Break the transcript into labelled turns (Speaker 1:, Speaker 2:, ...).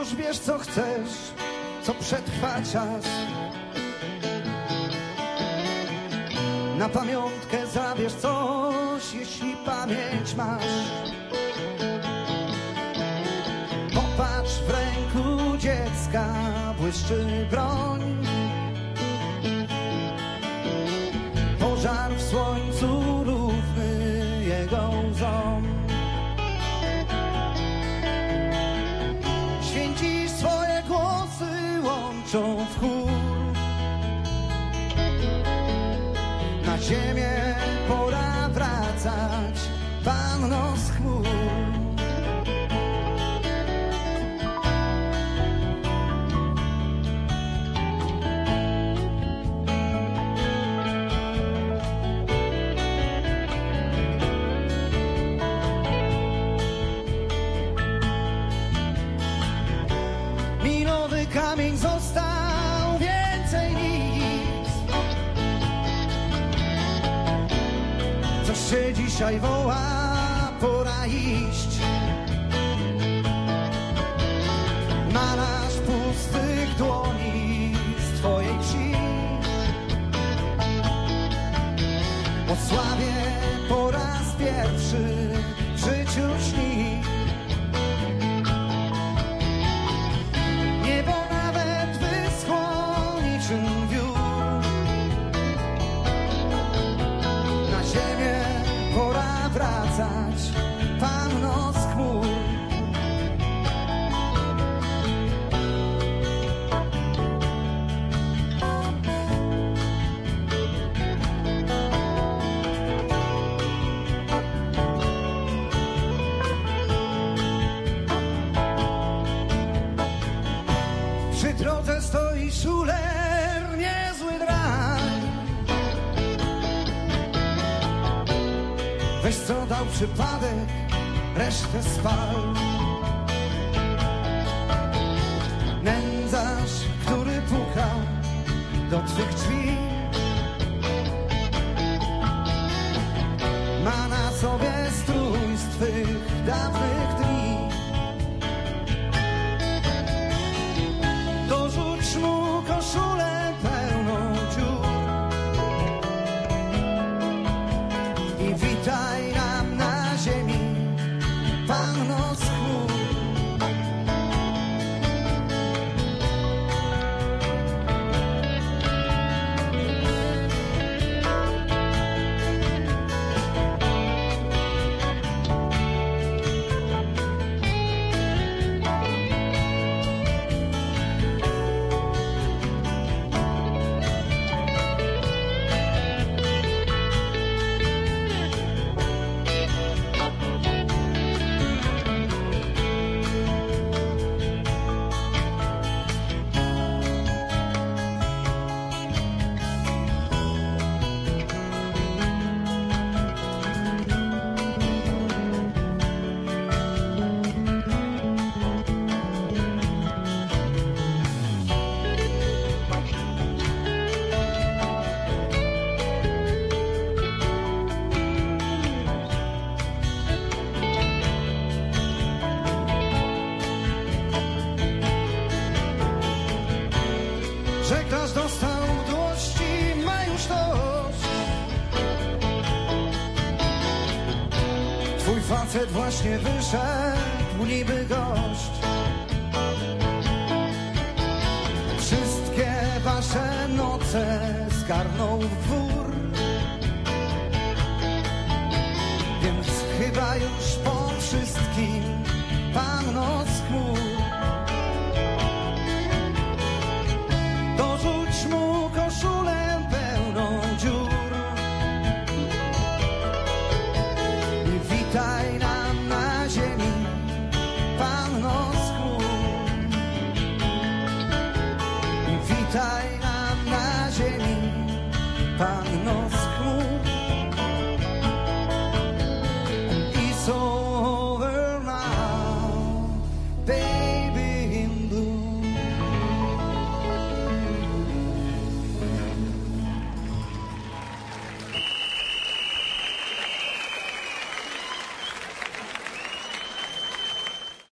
Speaker 1: Wciąż wiesz, co chcesz, co przetrwa czas. Na pamiątkę zabierz coś, jeśli pamięć masz. Popatrz, w ręku dziecka błyszczy broń. Pożar w słońcu równy jego łzom. Święcisz swoje głosy, łączą w chór. Na ziemię pora wracać, panno z chmur. Milowy kamień został, więcej nic. Coś się dzisiaj woła, pora iść. Malarz pustych dłoni z twojej wsi. O sławie po raz pierwszy w życiu śni. Niebo nawet wyschło niczym wiór. Na ziemię pora wracać, panno z chmur. Przy drodze stoi szuler, niezły drań. Weź co dał przypadek, resztę spal. Nędzarz, który pukał do twych drzwi, ma na sobie strój z twych dawnych dni. Dorzuć mu koszulę pełną dziur i witaj nam na ziemi, panno z chmur. Żeglarz dostał mdłości, ma już dość. Twój facet właśnie wyszedł, niby gość. Wszystkie wasze noce zgarnął w dwór. Więc chyba już po wszystkim, panno z chmur. Dorzuć mu koszulę pełną dziur i witaj nam na ziemi, panno z chmur. I witaj nam na ziemi, panno z chmur.